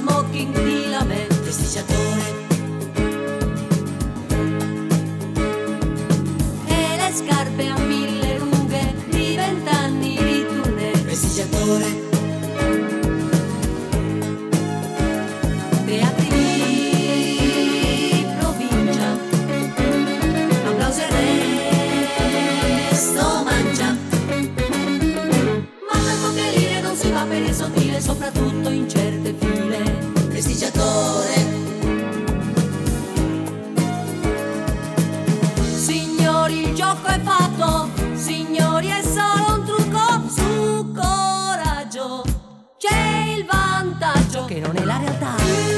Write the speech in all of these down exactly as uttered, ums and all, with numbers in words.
smoking di lame, prestigiatore. E le scarpe a mille rughe di vent'anni di tournée, prestigiatore. Teatri di provincia, applausi e resto mangia. Ma tanto che lire non si va per il sottile, soprattutto in certe file, prestigiatore. Signori, il gioco è fatto, signori, è solo un trucco. Su coraggio c'è il vantaggio, che non è la realtà.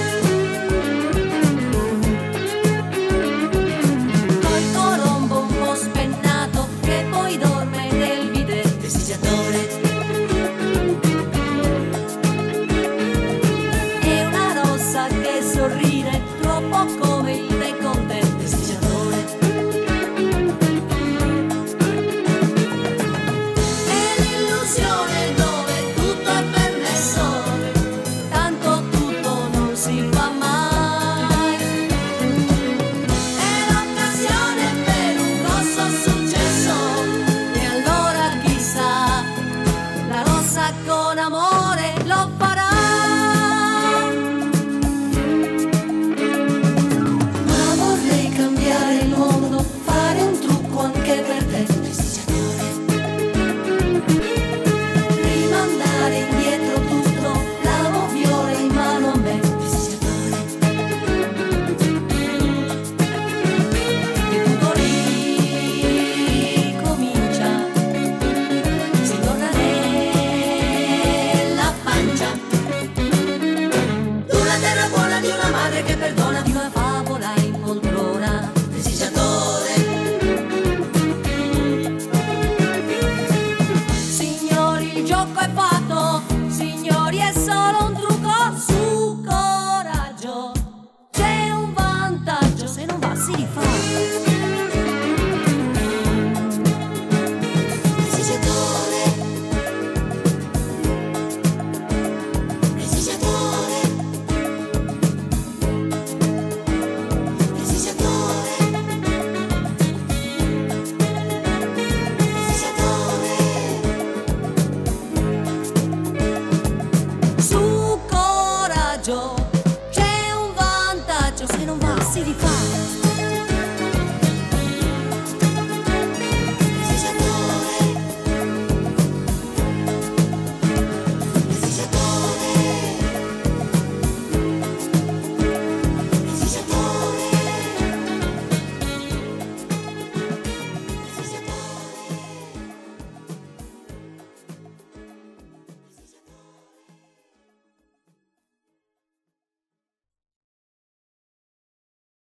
Col colombo un po' spennato, che poi dorme nel bidet, prestigiatore. E una rossa che sorride troppo come il décolleté, prestigiatore. E l'illusione dove tutto è permesso, tanto tutto non si fa mai. È l'occasione per un grosso successo, e allora chissà, la rossa con amore lo farà. Ma vorrei cambiare il mondo, fare un trucco anche per te, prestigiatore. Rimandare indietro tutto, l'amo viola in mano a me, prestigiatore. E tutto ricomincia, si torna nella pancia. D'una terra buona, di una madre che perdona, di una favola in poltrona, prestigiatore. Signori, il gioco è fatto, signori, è solo un trucco. Su coraggio c'è un vantaggio, se non va si rifà. Prestigiatore. Prestigiatore. Prestigiatore. Prestigiatore. Su coraggio c'è un vantaggio, se non va si rifà.